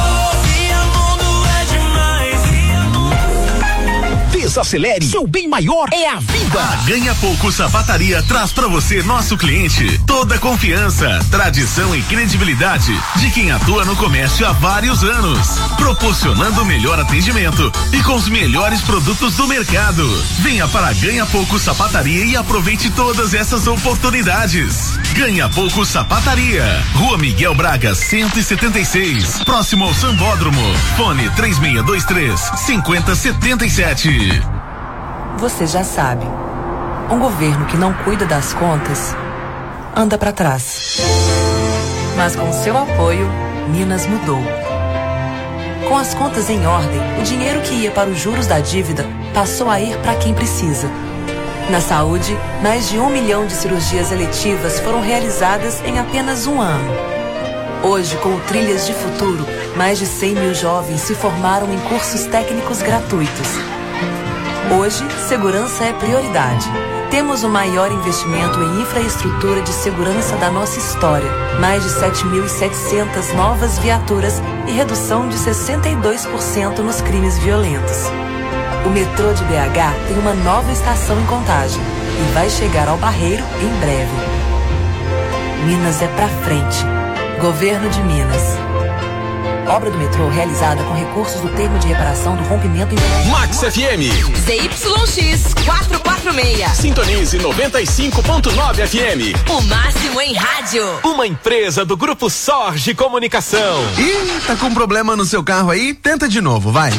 Desacelere, seu bem maior é a vida. A Ganha Pouco Sapataria traz pra você, nosso cliente, toda a confiança, tradição e credibilidade de quem atua no comércio há vários anos, proporcionando o melhor atendimento e com os melhores produtos do mercado. Venha para a Ganha Pouco Sapataria e aproveite todas essas oportunidades. Ganha Pouco Sapataria, Rua Miguel Braga cento e setenta e seis, próximo ao Sambódromo. Fone três seis dois três, cinco zero sete sete. Você já sabe, um governo que não cuida das contas anda para trás. Mas com seu apoio, Minas mudou. Com as contas em ordem, o dinheiro que ia para os juros da dívida passou a ir para quem precisa. Na saúde, mais de um milhão de cirurgias eletivas foram realizadas em apenas um ano. Hoje, com o Trilhas de Futuro, mais de cem mil jovens se formaram em cursos técnicos gratuitos. Hoje, segurança é prioridade. Temos o maior investimento em infraestrutura de segurança da nossa história. Mais de sete mil e setecentas novas viaturas e redução de sessenta e dois por cento nos crimes violentos. O metrô de B H tem uma nova estação em Contagem e vai chegar ao Barreiro em breve. Minas é pra frente. Governo de Minas. Obra do metrô realizada com recursos do termo de reparação do rompimento em Max F M. Z Y X quatrocentos e quarenta e seis. Sintonize noventa e cinco ponto nove F M. O máximo em rádio. Uma empresa do Grupo Sorge Comunicação. Ih, tá com problema no seu carro aí? Tenta de novo, vai.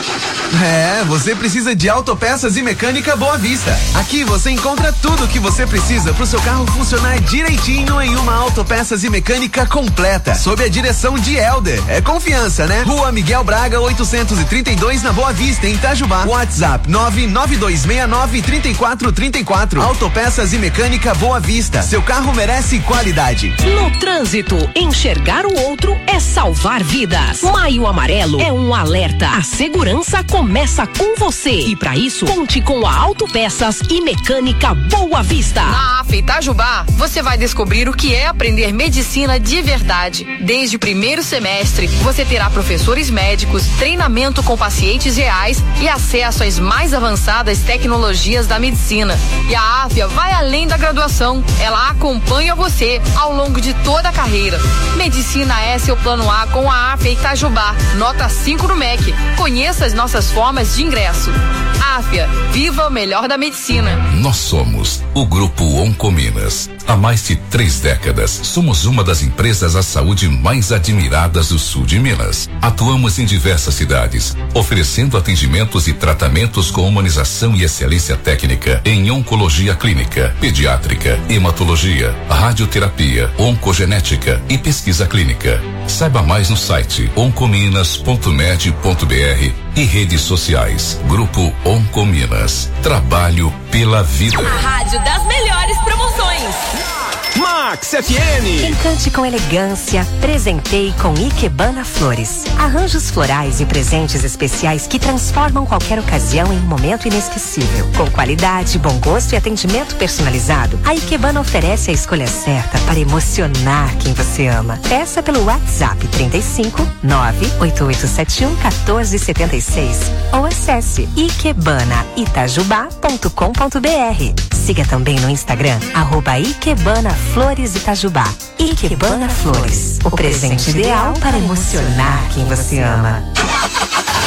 É, você precisa de autopeças e mecânica Boa Vista. Aqui você encontra tudo o que você precisa para o seu carro funcionar direitinho em uma autopeças e mecânica completa, sob a direção de Helder. É confiança, né? Rua Miguel Braga oitocentos e trinta e dois na Boa Vista, em Itajubá. WhatsApp nove nove dois seis nove três quatro três quatro. Autopeças e mecânica Boa Vista. Seu carro merece qualidade. No trânsito, enxergar o outro é salvar vidas. Maio Amarelo é um alerta. A segurança começa com você. E para isso, conte com a Autopeças e Mecânica Boa Vista. Na A F Itajubá, você vai descobrir o que é aprender medicina de verdade. Desde o primeiro semestre, você terá professores médicos, treinamento com pacientes reais e acesso às mais avançadas tecnologias da medicina. E a Áfia vai além da graduação. Ela acompanha você ao longo de toda a carreira. Medicina é seu plano A com a Áfia Itajubá. Nota cinco no M E C. Conheça as nossas formas de ingresso. Áfia, viva o melhor da medicina. Nós somos o Grupo Oncominas. Há mais de três décadas, somos uma das empresas à saúde mais admiradas do sul de Minas. Atuamos em diversas cidades, oferecendo atendimentos e tratamentos com humanização e excelência técnica em oncologia clínica, pediátrica, hematologia, radioterapia, oncogenética e pesquisa clínica. Saiba mais no site oncominas ponto med ponto br e redes sociais. Grupo Oncominas. Trabalho pela vida. A rádio das melhores promoções. Max F M. Encante com elegância, presentei com Ikebana Flores. Arranjos florais e presentes especiais que transformam qualquer ocasião em um momento inesquecível. Com qualidade, bom gosto e atendimento personalizado, a Ikebana oferece a escolha certa para emocionar quem você ama. Peça pelo WhatsApp trinta e cinco, nove oito oito sete um, um quatro sete seis ou acesse ikebana itajubá ponto com ponto br. Siga também no Instagram, arroba Ikebana Flores Itajubá. Ikebana Flores, o presente ideal para emocionar quem você ama. Seu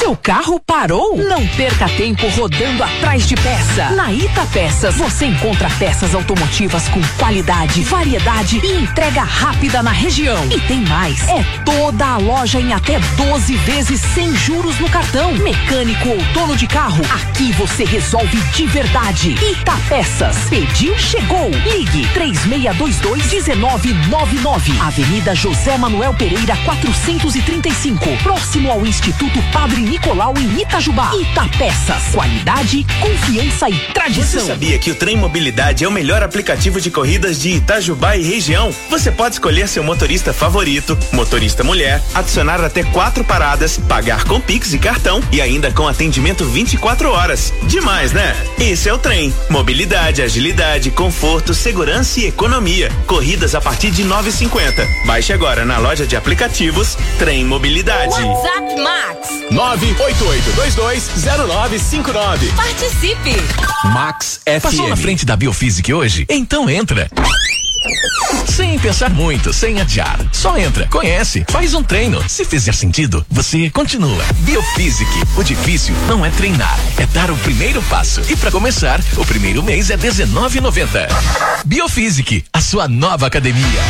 Seu carro parou? Não perca tempo rodando atrás de peça. Na Ita Peças você encontra peças automotivas com qualidade, variedade e entrega rápida na região. E tem mais, é toda a loja em até doze vezes sem juros no cartão. Mecânico ou dono de carro, aqui você resolve de verdade. Ita Peças, pediu, chegou. Ligue três seis dois dois, um nove nove nove, Avenida José Manuel Pereira quatrocentos e trinta e cinco, próximo ao Instituto Padre Nicolau em Itajubá. Ita Peças, qualidade, confiança e tradição. Você sabia que o Trem Mobilidade é o melhor aplicativo de corridas de Itajubá e região? Você pode escolher seu motorista favorito, motorista mulher, adicionar até quatro paradas, pagar com Pix e cartão e ainda com atendimento vinte e quatro horas. Demais, né? Esse é o Trem. Mobilidade, agilidade, conforto, segurança e economia. Corridas a partir de nove e cinquenta. Baixe agora na loja de aplicativos Trem Mobilidade. WhatsApp Max nove oito oito dois dois zero nove cinco nove. Participe. Max F M. Passou na frente da Biofísica hoje? Então entra. Sem pensar muito, sem adiar. Só entra, conhece, faz um treino. Se fizer sentido, você continua. Biofísica. O difícil não é treinar, é dar o primeiro passo. E para começar, o primeiro mês é dezenove reais e noventa centavos. Biofísica, a sua nova academia.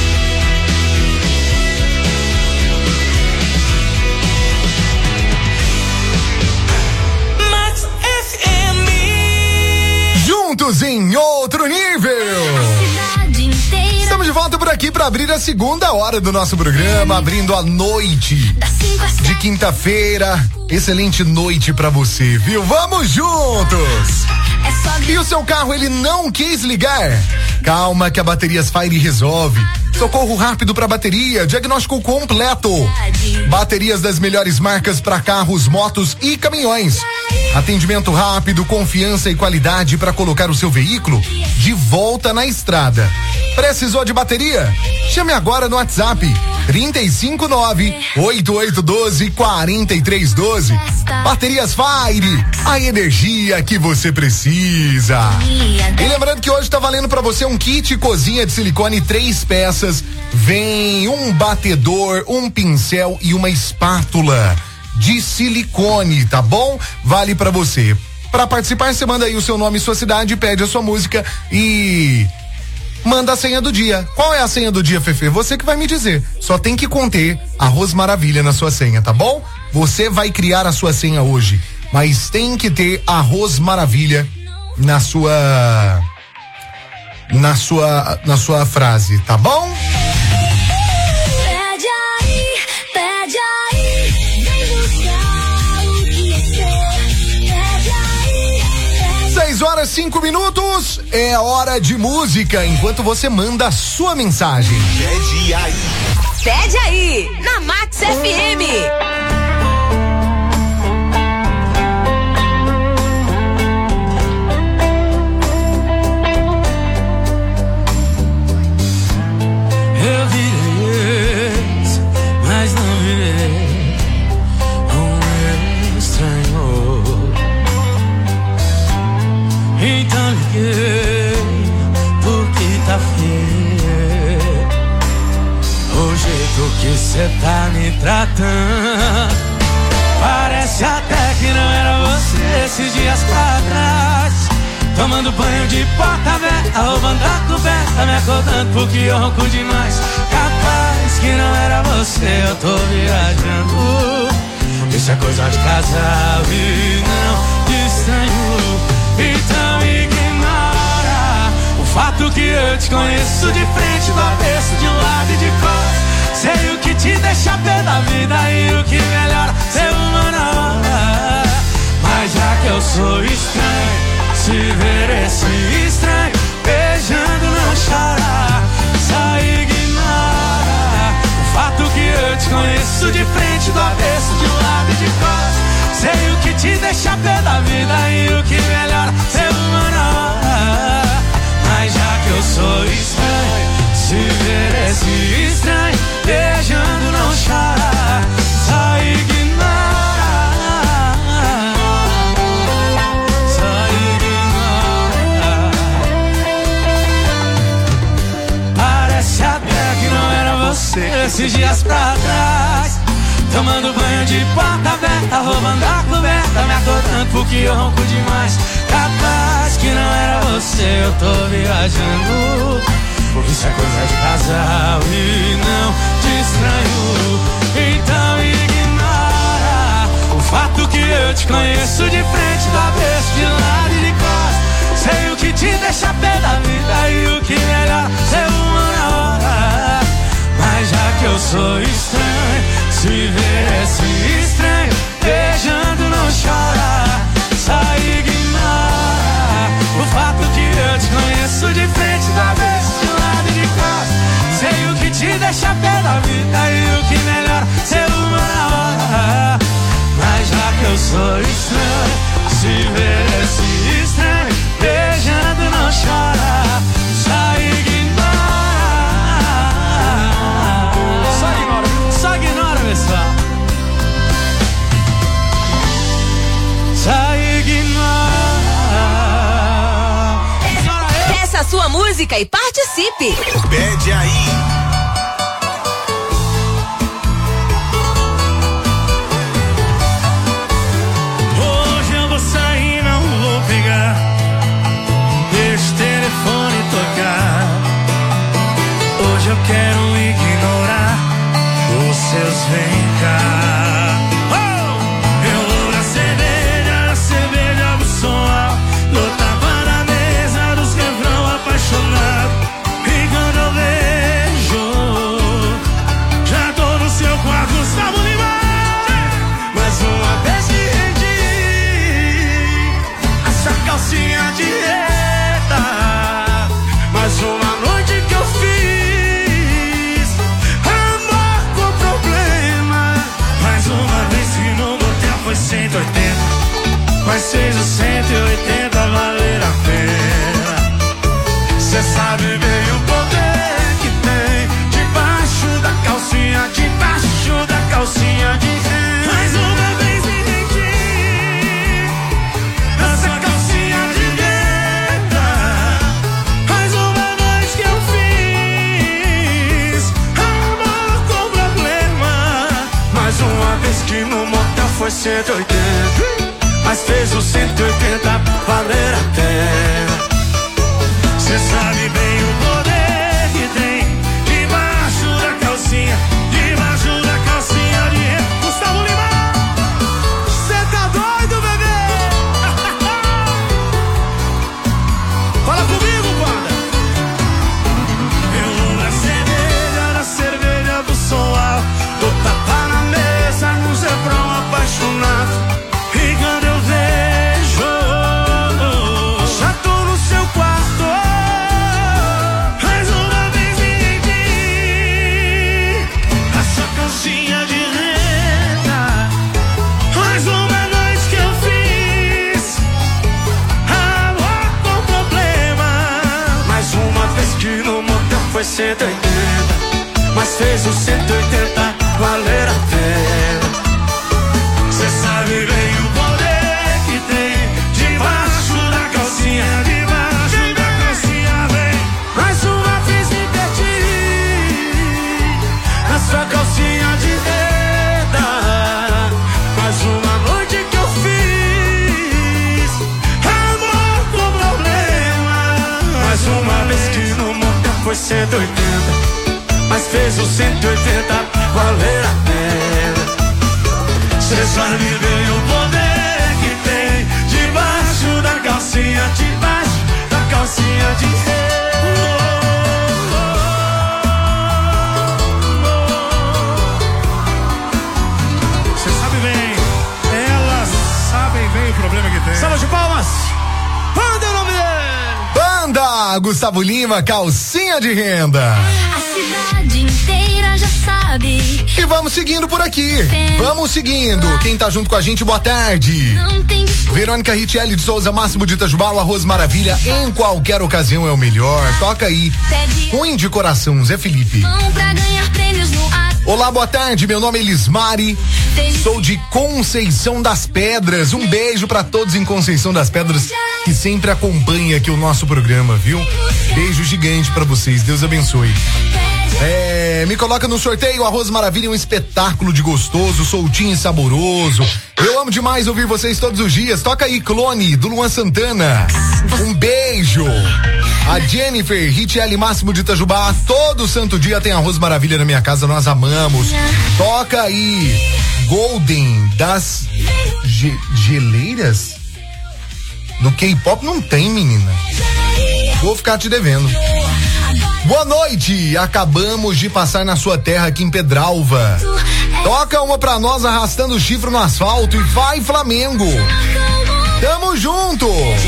Juntos em outro nível. Estamos de volta por aqui para abrir a segunda hora do nosso programa, abrindo a noite de quinta-feira. Excelente noite para você, viu? Vamos juntos! E o seu carro, ele não quis ligar? Calma que a Baterias Fire resolve. Socorro rápido para bateria, diagnóstico completo. Baterias das melhores marcas para carros, motos e caminhões. Atendimento rápido, confiança e qualidade para colocar o seu veículo de volta na estrada. Precisou de bateria? Chame agora no WhatsApp trinta e cinco nove, oito oito um dois, quatro três um dois. Baterias Fire, a energia que você precisa. E lembrando que hoje tá valendo para você um kit cozinha de silicone três peças. Vem um batedor, um pincel e uma espátula de silicone, tá bom? Vale para você. Para participar, você manda aí o seu nome e sua cidade, pede a sua música e manda a senha do dia. Qual é a senha do dia, Fefe? Você que vai me dizer. Só tem que conter Arroz Maravilha na sua senha, tá bom? Você vai criar a sua senha hoje, mas tem que ter Arroz Maravilha na sua na sua na sua frase, tá bom? Pede aí, pede aí, vem buscar o que é seu. Pede aí, pede. Seis horas, cinco minutos, é hora de música, enquanto você manda a sua mensagem. Pede aí. Pede aí, na Max F M. Eu virei ex, mas não virei um estranho. Então liguei, porque tá feio o jeito que cê tá me tratando. Parece até que não era você esses dias pra trás. Tomando banho de porta aberta, roubando a coberta, me acordando porque eu ronco demais. Capaz que não era você, eu tô viajando. Isso é coisa de casal e não de estranho. Então ignora o fato que eu te conheço de frente, do avesso, de um lado e de cor. Sei o que te deixa pé da vida e o que melhora ser uma na hora. Mas já que eu sou estranho, se ver esse estranho beijando não chora, só ignora o fato que eu te conheço de frente, do avesso, de um lado e de costas. Sei o que te deixa pé da vida e o que melhora ser uma na hora. Mas já que eu sou estranho, se ver esse estranho beijando não chora, só ignora. Esses dias pra trás, tomando banho de porta aberta, roubando a coberta, me acordando porque eu ronco demais. Capaz que não era você, eu tô viajando. Isso é coisa de casal e não de estranho. Então ignora o fato que eu te conheço de frente, do avesso, de lado e de costas. Sei o que te deixa pé da vida e o que melhor ser uma na hora. Mas já que eu sou estranho, se ver esse estranho beijando não chora. Só ignora o fato que eu te conheço de frente, do avesso, de lado e de costas. Sei o que te deixa pé da vida e o que melhor ser uma na hora. Mas já que eu sou estranho, se ver esse estranho beijando não chora. Só ignora. Só ignora, só ignora, pessoal. Só ignora. Peça a sua música e participe. Pede aí. Eu quero ignorar os seus vem cá. Oh! Eu vou na cerveja, na cerveja do som, do tapa na mesa dos quebrão apaixonado. E quando eu vejo, já tô no seu quarto, Gustavo Lima. Mais uma vez que rendi essa calcinha de reta. Mais uma noite que eu fiz foi cento e oitenta, mas fez o cento e oitenta valer a pena. Cê sabe bem o poder que tem debaixo da calcinha, debaixo da calcinha de renda. Mais uma vez me rendi nessa calcinha de renda. Mais uma noite que eu fiz amor com problema. Mais uma vez que no motel foi cento e oitenta, mas fez o cento e oitenta valer a pena. Cê sabe bem o poder que tem debaixo da calcinha, debaixo da calcinha de renda. Gustavo Lima, cê tá doido, bebê? Fala comigo, guarda. Eu vou na cerveja, na cerveja do som alto, do tapa na mesa, no zebrão apaixonado. E quando eu vejo, já tô no seu quarto. Mais uma vez me rendi essa calcinha de renda. Mais uma noite que eu fiz amor com problema. Mais uma vez que no motel foi cento e oitenta, mas fez o cento e oitenta valer a pena. Cê sabe bem o poder que tem debaixo da calcinha, debaixo da calcinha, vem. Mais uma vez me perdi na sua calcinha de renda. Mais uma noite que eu fiz amor com problema. Mais uma vez que no motel foi cento e oitenta, mas fez o cento e oitenta valer a pena. Cê sabe bem o poder que tem debaixo da calcinha, debaixo da calcinha de renda. Cê sabe bem, elas sabem bem o problema que tem. Salva de palmas! Banda é o nome dele! Banda Gustavo Lima, calcinha de renda. A cidade inteira já sabe. E vamos seguindo por aqui. Vamos seguindo. Quem tá junto com a gente, boa tarde. Não tem Verônica Richelli de Souza, Máximo de Itajubá, o Arroz Maravilha. Em qualquer ocasião é o melhor. Toca aí. Ruim de coração, Zé Felipe. mão pra ganhar prêmios no ar. Olá, boa tarde. Meu nome é Elismari. Sou de Conceição das Pedras. Um beijo pra todos em Conceição das Pedras que sempre acompanha aqui o nosso programa, viu? Beijo gigante pra vocês. Deus abençoe. É, me coloca no sorteio, Arroz Maravilha é um espetáculo de gostoso, soltinho e saboroso. Eu amo demais ouvir vocês todos os dias. Toca aí, Clone, do Luan Santana. Um beijo. A Jennifer, Hit L Máximo de Itajubá. Todo santo dia tem Arroz Maravilha na minha casa, nós amamos. Toca aí, Golden das ge geleiras? Do K-pop não tem, menina. Vou ficar te devendo. Boa noite, acabamos de passar na sua terra aqui em Pedralva. Toca uma pra nós arrastando o chifre no asfalto e vai Flamengo. Tamo junto.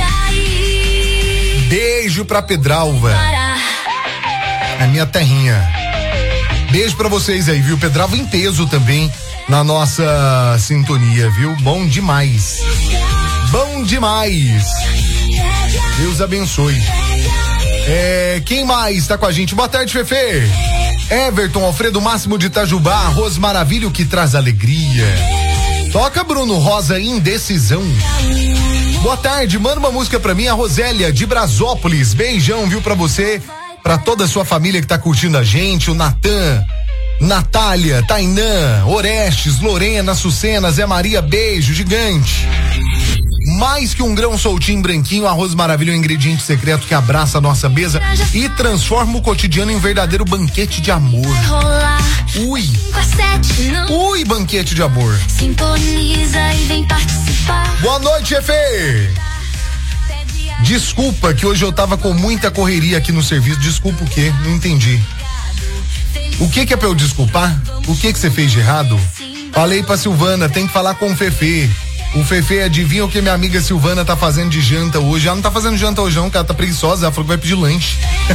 Beijo pra Pedralva, a minha terrinha. Beijo pra vocês aí, viu? Pedralva em peso também na nossa sintonia, viu? Bom demais. Bom demais. Deus abençoe. É, quem mais tá com a gente? Boa tarde, Fefe. Everton Alfredo Máximo de Itajubá, Arroz Maravilha, o que traz alegria. Toca Bruno Rosa, Indecisão. Boa tarde, manda uma música pra mim, a Rosélia de Brasópolis. Beijão, viu, pra você, pra toda a sua família que tá curtindo a gente, o Natan, Natália, Tainã, Orestes, Lorena, Sucena, Zé Maria, beijo gigante. Mais que um grão soltinho branquinho, Arroz Maravilha é um ingrediente secreto que abraça a nossa mesa e transforma o cotidiano em um verdadeiro banquete de amor. Ui, ui, banquete de amor. Sintoniza e vem participar. Boa noite, Efe. Desculpa que hoje eu tava com muita correria aqui no serviço. Desculpa o quê? Não entendi. O que que é pra eu desculpar? O que que você fez de errado? Falei pra Silvana, tem que falar com o Fefe. O Fefe, adivinha o que minha amiga Silvana tá fazendo de janta hoje? Ela não tá fazendo janta hoje não, porque ela tá preguiçosa, ela falou que vai pedir lanche.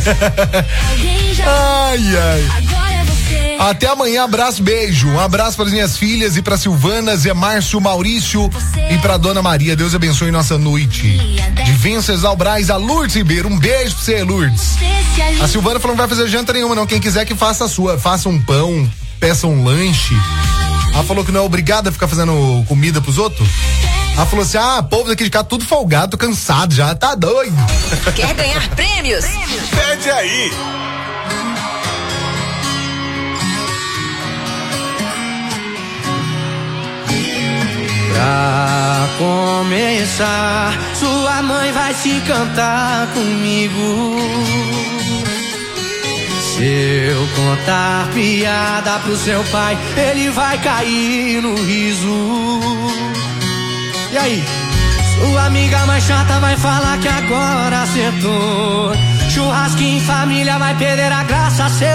Ai, ai. Até amanhã, abraço, beijo. Um abraço para as minhas filhas e para Silvana, Zé Márcio, Maurício e para Dona Maria. Deus abençoe nossa noite. De Venceslau Braz a Lourdes Ribeiro. Um beijo pra você, Lourdes. A Silvana falou que não vai fazer janta nenhuma, não. Quem quiser que faça a sua. Faça um pão, peça um lanche. Ela falou que não é obrigada a ficar fazendo comida pros outros. Ela falou assim: ah, povo daqui de cá tudo folgado, tô cansado já, tá doido. Quer ganhar prêmios? Pede aí. Pra começar, sua mãe vai se cantar comigo. Se eu contar piada pro seu pai, ele vai cair no riso. E aí? Sua amiga mais chata vai falar que agora acertou. Churrasquinho em família vai perder a graça. Seu